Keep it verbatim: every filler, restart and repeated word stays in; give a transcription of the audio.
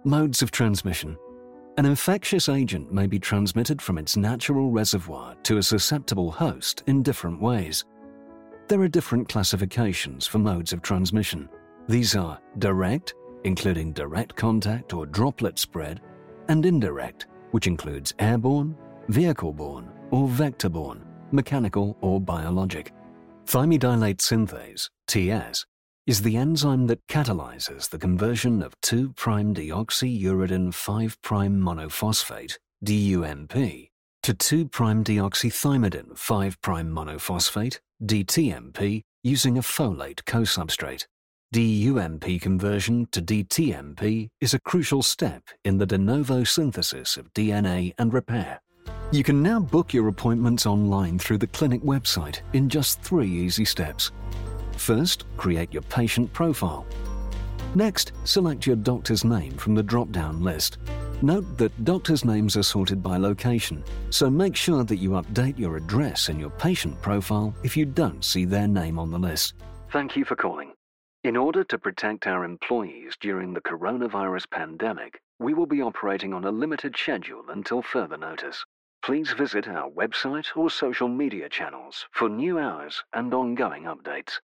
Modes of transmission. An infectious agent may be transmitted from its natural reservoir to a susceptible host in different ways. There are different classifications for modes of transmission. These are direct, including direct contact or droplet spread, and indirect, which includes airborne, vehicle-borne, or vector-borne, mechanical or biologic. Thymidylate synthase, T S, is the enzyme that catalyzes the conversion of two prime deoxyuridine five prime monophosphate, D U M P, to two prime deoxythymidine five prime monophosphate, D T M P, using a folate co-substrate. D U M P conversion to D T M P is a crucial step in the de novo synthesis of D N A and repair. You can now book your appointments online through the clinic website in just three easy steps. First, create your patient profile. Next, select your doctor's name from the drop-down list. Note that doctors' names are sorted by location, so make sure that you update your address in your patient profile if you don't see their name on the list. Thank you for calling. In order to protect our employees during the coronavirus pandemic, we will be operating on a limited schedule until further notice. Please visit our website or social media channels for new hours and ongoing updates.